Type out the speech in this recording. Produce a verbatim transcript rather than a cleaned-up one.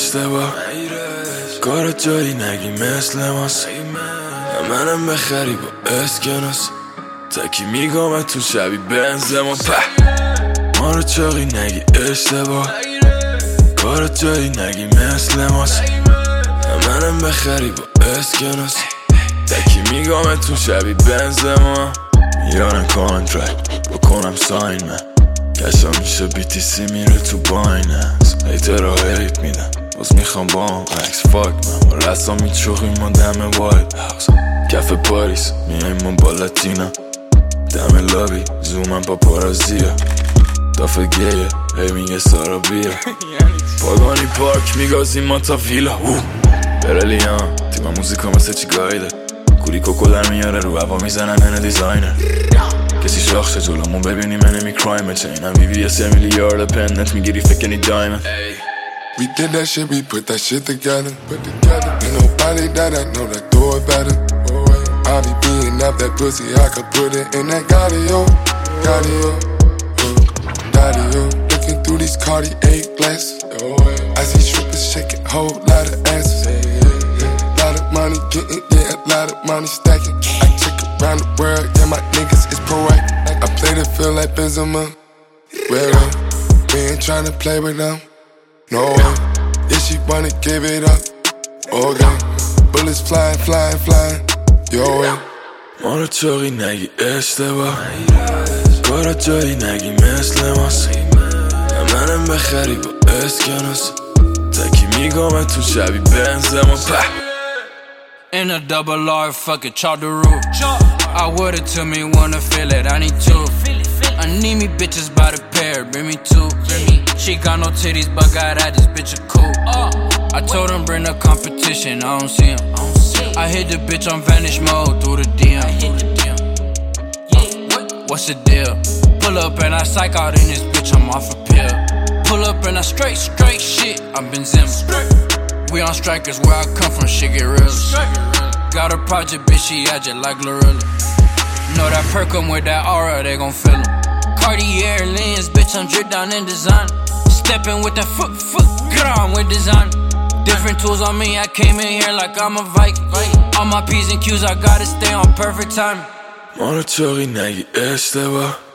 اشتباه کار جایی نگی مثل ماست منم بخری با اسکناس تکی میگم تو شبی بنزما په ما رو چاقی نگی اشتباه کار جایی نگی مثل ماست منم بخری با اسکناس تکی میگم تو شبی بنزما میارن کانترکت بکنم ساین من کشا میشه بی تی سی میره تو بایننس هیتر را هیت میدن باز میخوام با هم عکس فاک من با رسا میچوخیم ما دم وایت هاوس کف پاریس میایم ما با لاتینا دم لابی زومم با پارازیا دافه گیه هی میگه سارا بیا پاگانی پارک میگازیم ما تا ویلا برلیان تیم موزیکا مثل چی گایده کوری کوکو در میاره رو هوا میزنن من دیزاینر کسی شاخشه جلومون ببینی من نمی کرایم چینم بی بی اس میلیارد پنت میگیری فکنی دایمن We did that shit, we put that shit together. Put together. Ain't nobody that I know that do it better. I be beating up that pussy, I could put it in that Gaudio, Gaudio, Gaudio. Looking through these Cartier glasses, I see strippers shaking, whole lot of asses. Lot of money getting, yeah, a lot of money stacking. I check around the world, yeah, my niggas is proactive. I play the field like Benzema. Well, we ain't tryna play with them. No way, if she wanna give it up, okay. Bullets flying, flying, flying, your way. ما رو چاقی نگی اشتباه کارا جایی نگی مثل ماست منم بخری با اسکناس تکی میگم تو شبی بنزما په In a double R, fuck it, chop the roof. I would it to me, wanna feel it, I need two. I need me bitches by the pair, bring me two. She got no titties, but got at this bitch a cool. I told him bring the competition, I don't see him. I hit the bitch on vanish mode through the D M. What's the deal? Pull up and I psych out in this bitch, I'm off a pill. Pull up and I straight, straight shit, I'm been Zim. We on strikers, where I come from, shit get real. Got a project, bitch, she agit like Glorilla. Know that perk 'em with that aura, they gon' feel 'em. Cartier lens, bitch, I'm dripped down in design. Stepping with that foot, foot, get on with design. Different tools on me, I came in here like I'm a Viking. All my P's and Q's, I gotta stay on perfect time. ما رو چاقی نگی اشتباه